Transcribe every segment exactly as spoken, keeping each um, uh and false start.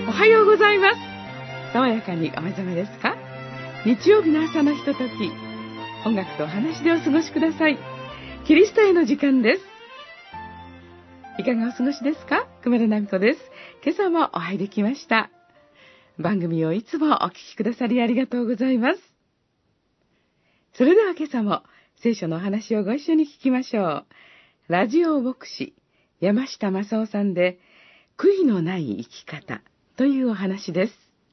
おはようございます。爽やかにお目覚めですか？日曜日の朝のひととき、音楽とお話でお過ごしください。キリストへの時間です。いかがお過ごしですか？熊田奈美子です。今朝もお入りきました。番組をいつもお聞きくださりありがとうございます。それでは今朝も聖書のお話をご一緒に聞きましょう。ラジオ牧師山下正夫さんで、悔いのない生き方というお話です。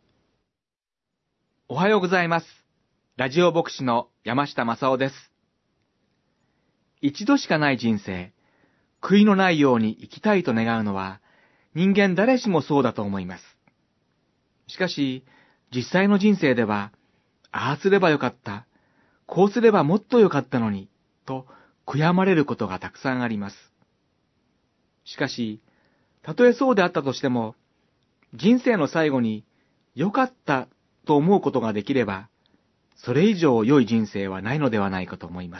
おはようございます。ラジオ牧師の山下正夫です。一度しかない人生、悔いのないように生きたいと願うのは人間誰しもそうだと思います。しかし、実際の人生では、ああすればよかった、こうすればもっとよかったのに、と悔やまれることがたくさんあります。しかし、たとえそうであったとしても、人生の最後によかったと思うことができれば、それ以上良い人生はないのではないかと思います。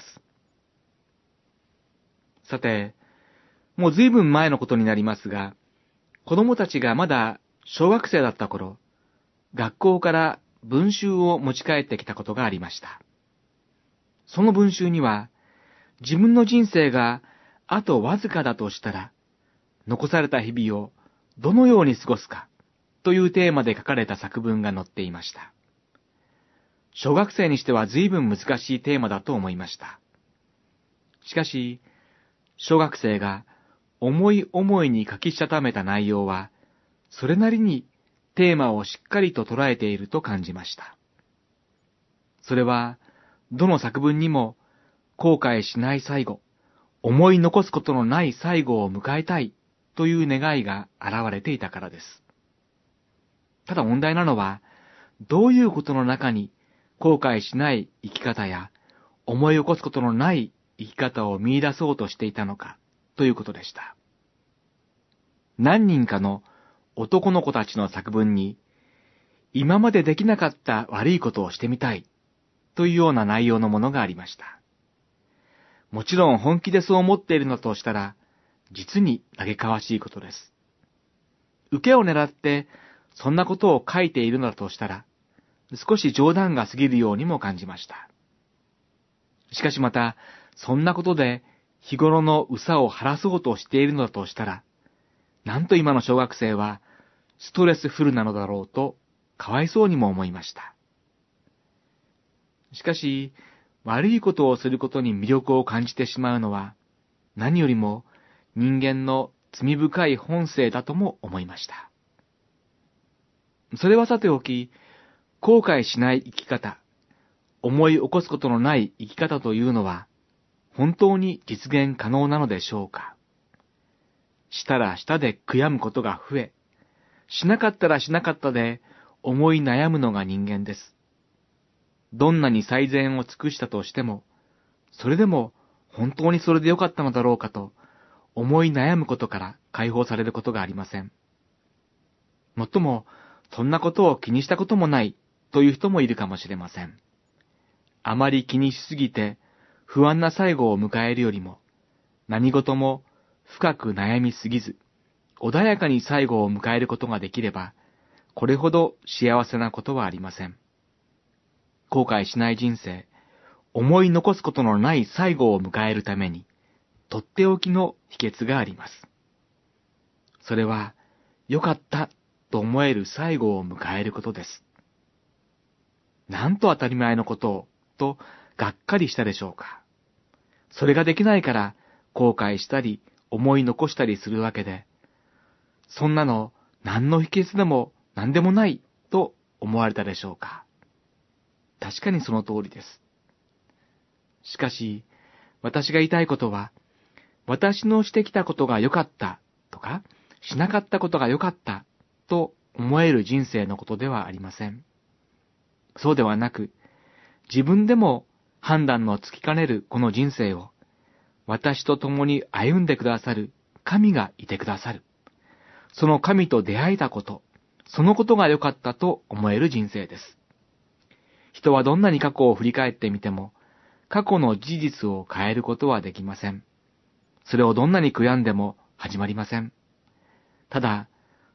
さて、もう随分前のことになりますが、子供たちがまだ小学生だった頃、学校から文集を持ち帰ってきたことがありました。その文集には、自分の人生があとわずかだとしたら、残された日々をどのように過ごすかというテーマで書かれた作文が載っていました。小学生にしては随分難しいテーマだと思いました。しかし、小学生が思い思いに書きしたためた内容は、それなりにテーマをしっかりと捉えていると感じました。それは、どの作文にも後悔しない最後、思い残すことのない最後を迎えたいという願いが現れていたからです。ただ問題なのは、どういうことの中に後悔しない生き方や思い起こすことのない生き方を見出そうとしていたのかということでした。何人かの男の子たちの作文に、今までできなかった悪いことをしてみたいというような内容のものがありました。もちろん本気でそう思っているのとしたら、実に嘆かわしいことです。受けを狙ってそんなことを書いているのだとしたら、少し冗談が過ぎるようにも感じました。しかしまた、そんなことで日頃の憂さを晴らそうとしているのだとしたら、なんと今の小学生はストレスフルなのだろうと、かわいそうにも思いました。しかし、悪いことをすることに魅力を感じてしまうのは、何よりも人間の罪深い本性だとも思いました。それはさておき、後悔しない生き方、思い起こすことのない生き方というのは、本当に実現可能なのでしょうか。したらしたで悔やむことが増え、しなかったらしなかったで思い悩むのが人間です。どんなに最善を尽くしたとしても、それでも本当にそれでよかったのだろうかと思い悩むことから解放されることがありません。もっとも、そんなことを気にしたこともないという人もいるかもしれません。あまり気にしすぎて不安な最後を迎えるよりも、何事も深く悩みすぎず、穏やかに最後を迎えることができれば、これほど幸せなことはありません。後悔しない人生、思い残すことのない最後を迎えるために、とっておきの秘訣があります。それは、よかったと思える最後を迎えることです。なんと当たり前のことを、とがっかりしたでしょうか。それができないから後悔したり思い残したりするわけで、そんなの何の秘訣でも何でもないと思われたでしょうか。確かにその通りです。しかし、私が言いたいことは、私のしてきたことが良かったとか、しなかったことが良かったと思える人生のことではありません。そうではなく、自分でも判断のつきかねるこの人生を、私と共に歩んでくださる神がいてくださる。その神と出会えたこと、そのことが良かったと思える人生です。人はどんなに過去を振り返ってみても、過去の事実を変えることはできません。それをどんなに悔やんでも始まりません。ただ、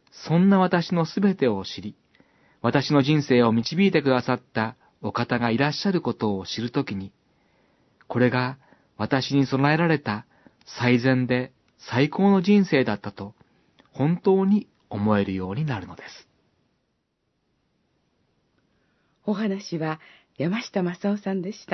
そんな私のすべてを知り、私の人生を導いてくださったお方がいらっしゃることを知るときに、これが私に備えられた最善で最高の人生だったと本当に思えるようになるのです。 お話は山下正夫さんでした。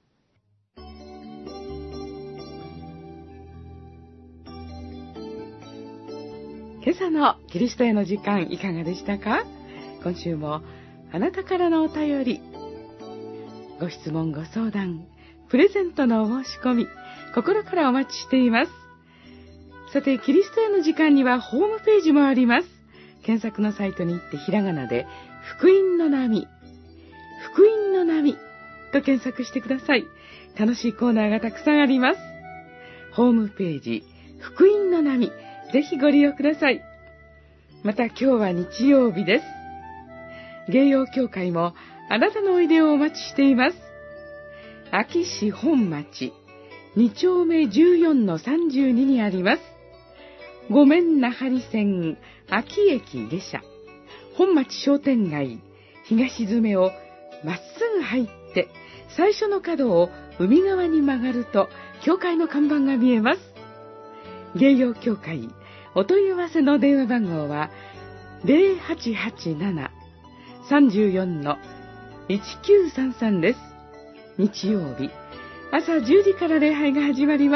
今朝のキリストへの時間いかがでしたか？今週もあなたからのお便り、ご質問ご相談、プレゼントのお申し込み、心からお待ちしています。さて、キリストへの時間にはホームページもあります。検索のサイトに行ってひらがなで福音の波、福音の波と検索してください。楽しいコーナーがたくさんあります。ホームページ、福音の波、ぜひご利用ください。また今日は日曜日です。芸陽教会もあなたのおいでをお待ちしています。安芸市本町に丁目じゅうよんのさんじゅうににあります。ごめんなはり線安芸駅下車、本町商店街東詰めをまっすぐ入って最初の角を海側に曲がると教会の看板が見えます。芸陽教会お問い合わせの電話番号は ゼロはちはちなな さんよん いちきゅうさんさん です。日曜日朝じゅうじから礼拝が始まります。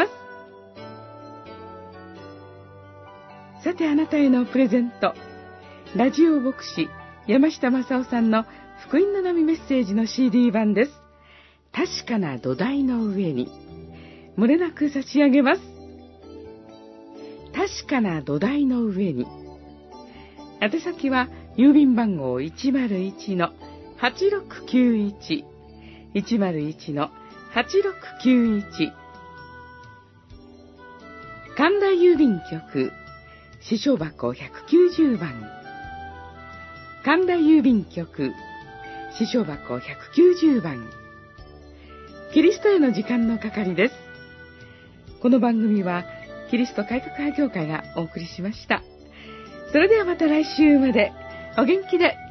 さて、あなたへのプレゼント、ラジオ牧師山下正夫さんの福音の波メッセージの シーディー 版です。確かな土台の上に、漏れなく差し上げます。確かな土台の上に。宛先は郵便番号 いちまるいちのはちろくきゅういち いちまるいちのはちろくきゅういち、神田郵便局支所箱ひゃくきゅうじゅうばん、神田郵便局支所箱ひゃくきゅうじゅうばん、キリストへの時間の係です。この番組はキリスト改革派協会がお送りしました。それではまた来週までお元気で